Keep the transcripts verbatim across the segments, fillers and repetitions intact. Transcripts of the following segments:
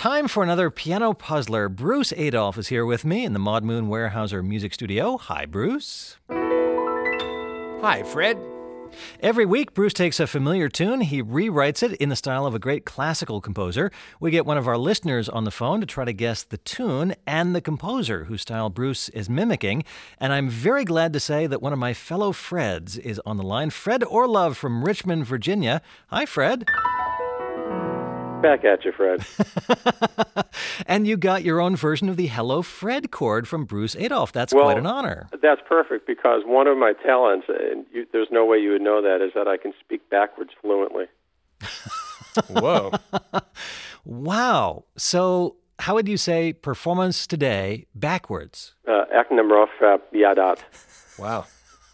Time for another piano puzzler. Bruce Adolphe is here with me in the Maud Moon Weyerhaeuser Music Studio. Hi, Bruce. Hi, Fred. Every week, Bruce takes a familiar tune, he rewrites it in the style of a great classical composer. We get one of our listeners on the phone to try to guess the tune and the composer whose style Bruce is mimicking. And I'm very glad to say that one of my fellow Freds is on the line. Fred Orlove from Richmond, Virginia. Hi, Fred. Back at you, Fred. And you got your own version of the Hello Fred chord from Bruce Adolphe. That's well, quite an honor. That's perfect because one of my talents, and you, there's no way you would know that, is that I can speak backwards fluently. Whoa. Wow. So how would you say performance today backwards? Uh, Eknemrof Yadat. Wow.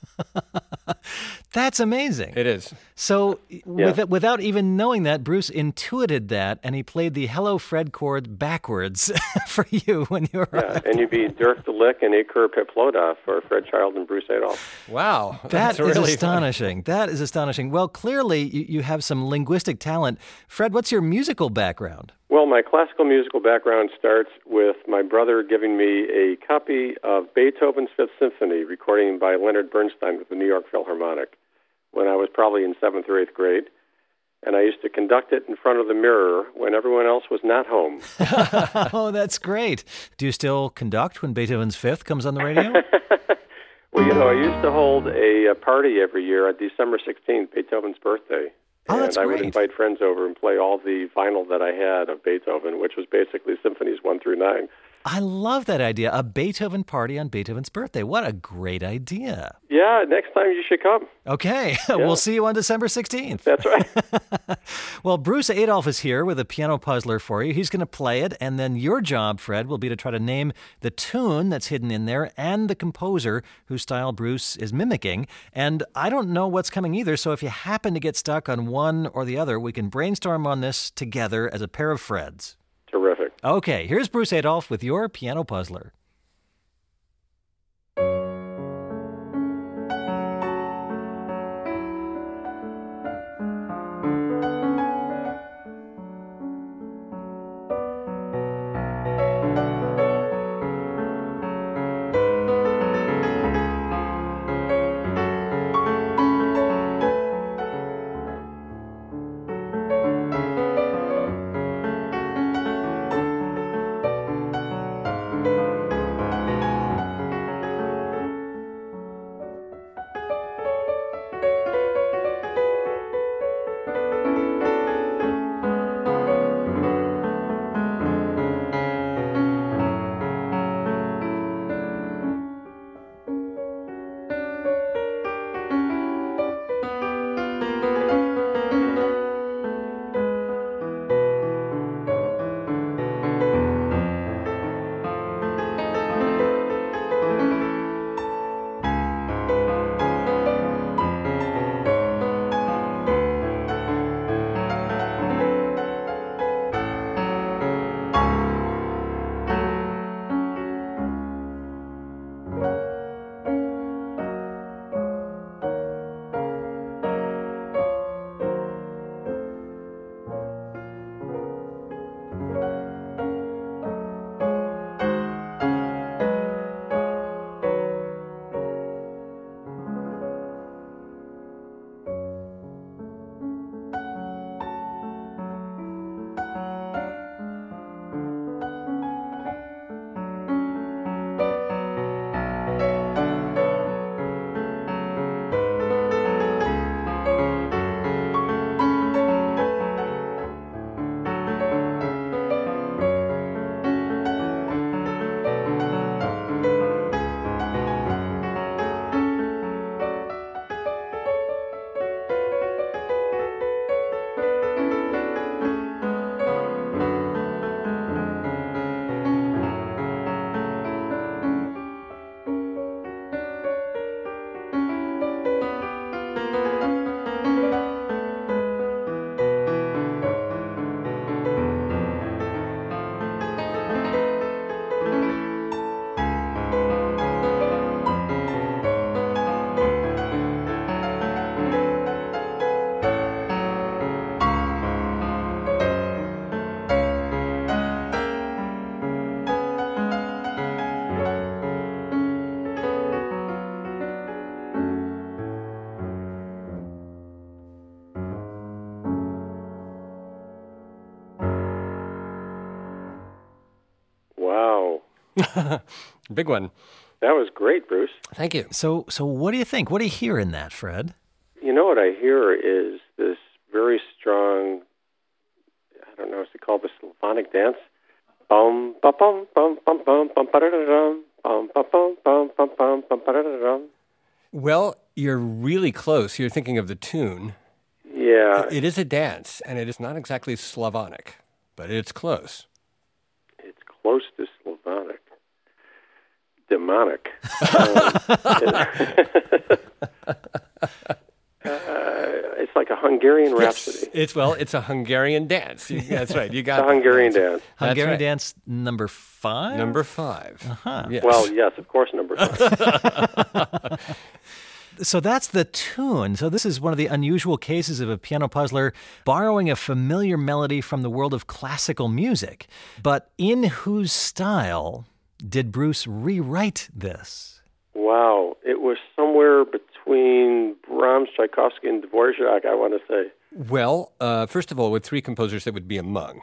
That's amazing. It is. So Yeah. with, without even knowing that, Bruce intuited that, and he played the Hello Fred chord backwards for you when you were Yeah, on. and you'd be Dirk de Lick and Iker Peploda for Fred Child and Bruce Adolphe. Wow. That That's is really astonishing. That is astonishing. Well, clearly you, you have some linguistic talent. Fred, what's your musical background? Well, my classical musical background starts with my brother giving me a copy of Beethoven's Fifth Symphony, recording by Leonard Bernstein with the New York Philharmonic, when I was probably in seventh or eighth grade. And I used to conduct it in front of the mirror when everyone else was not home. Oh, that's great. Do you still conduct when Beethoven's Fifth comes on the radio? Well, you know, I used to hold a, a party every year on December sixteenth, Beethoven's birthday. Oh, that's and I great. would invite friends over and play all the vinyl that I had of Beethoven, which was basically symphonies one through nine. I love that idea. A Beethoven party on Beethoven's birthday. What a great idea. Yeah, next time you should come. Okay, Yeah. we'll see you on December sixteenth. That's right. Well, Bruce Adolphe is here with a piano puzzler for you. He's going to play it, and then your job, Fred, will be to try to name the tune that's hidden in there and the composer whose style Bruce is mimicking. And I don't know what's coming either, so if you happen to get stuck on one or the other, we can brainstorm on this together as a pair of Freds. Terrific. Okay, here's Bruce Adolphe with your piano puzzler. Wow. Big one. That was great, Bruce. Thank you. So, so what do you think? What do you hear in that, Fred? You know what I hear is this very strong, I don't know, is it called the Slavonic dance? Bum, ba, bum, bum, bum, bum, bum, ba-da-da-dum. Bum, ba, bum, bum, bum, bum, bum, ba-da-da-dum. Well, you're really close. You're thinking of the tune. Yeah. It is a dance, and it is not exactly Slavonic, but it's close. It's close to Slavonic. Demonic. um, it, uh, it's like a Hungarian rhapsody. Yes, it's well, it's a Hungarian dance. You, that's right. You got The Hungarian that. dance. That's Hungarian right. dance number five? Number five. Uh-huh. Yes. Well, yes, of course, number five. So that's the tune. So this is one of the unusual cases of a piano puzzler borrowing a familiar melody from the world of classical music. But in whose style did Bruce rewrite this? Wow. It was somewhere between Brahms, Tchaikovsky, and Dvorak, I want to say. Well, uh, first of all, with three composers, that would be among.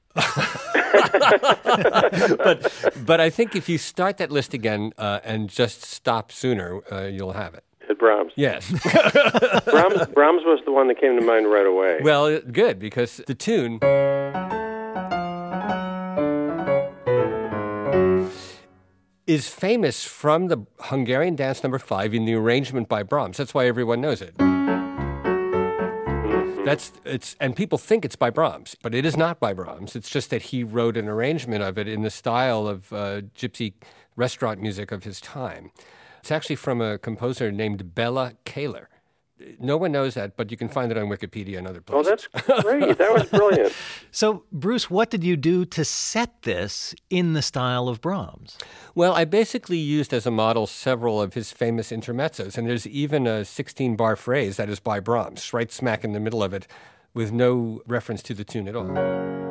but but I think if you start that list again uh, and just stop sooner, uh, you'll have it. At Brahms. Yes. Brahms. Brahms was the one that came to mind right away. Well, good, because the tune is famous from the Hungarian dance number five in the arrangement by Brahms. That's why everyone knows it. That's it's and people think it's by Brahms, but it is not by Brahms. It's just that he wrote an arrangement of it in the style of uh, gypsy restaurant music of his time. It's actually from a composer named Bela Kahler. No one knows that, but you can find it on Wikipedia and other Oh, places. that's great. That was brilliant. So, Bruce, what did you do to set this in the style of Brahms? Well, I basically used as a model several of his famous intermezzos, and there's even a sixteen-bar phrase that is by Brahms, right smack in the middle of it, with no reference to the tune at all.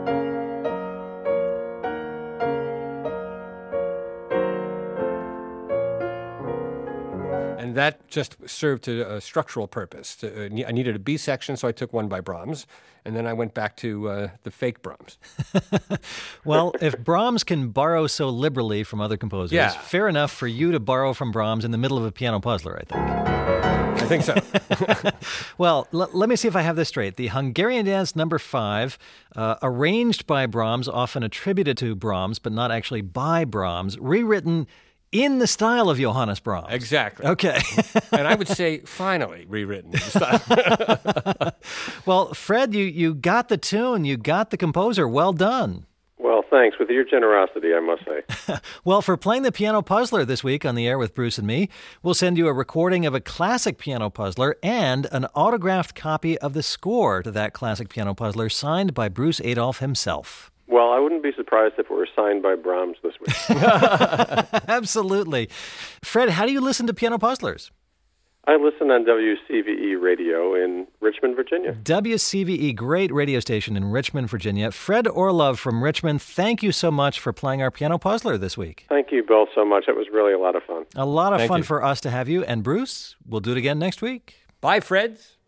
And that just served to a structural purpose. To, uh, I needed a B section, so I took one by Brahms, and then I went back to uh, the fake Brahms. Well, if Brahms can borrow so liberally from other composers, Yeah. fair enough for you to borrow from Brahms in the middle of a piano puzzler, I think. I think so. Well, l- let me see if I have this straight. The Hungarian dance number five, uh, arranged by Brahms, often attributed to Brahms, but not actually by Brahms, rewritten in the style of Johannes Brahms. Exactly. Okay. And I would say, finally, rewritten in style. Well, Fred, you, you got the tune, you got the composer. Well done. Well, thanks. With your generosity, I must say. Well, for playing the piano puzzler this week on the air with Bruce and me, we'll send you a recording of a classic piano puzzler and an autographed copy of the score to that classic piano puzzler signed by Bruce Adolphe himself. Well, I wouldn't be surprised if it were signed by Brahms this week. Absolutely. Fred, how do you listen to piano puzzlers? I listen on W C V E radio in Richmond, Virginia. W C V E, great radio station in Richmond, Virginia. Fred Orlov from Richmond, thank you so much for playing our piano puzzler this week. Thank you both so much. It was really a lot of fun. A lot of Thank fun you. for us to have you. And Bruce, we'll do it again next week. Bye, Freds.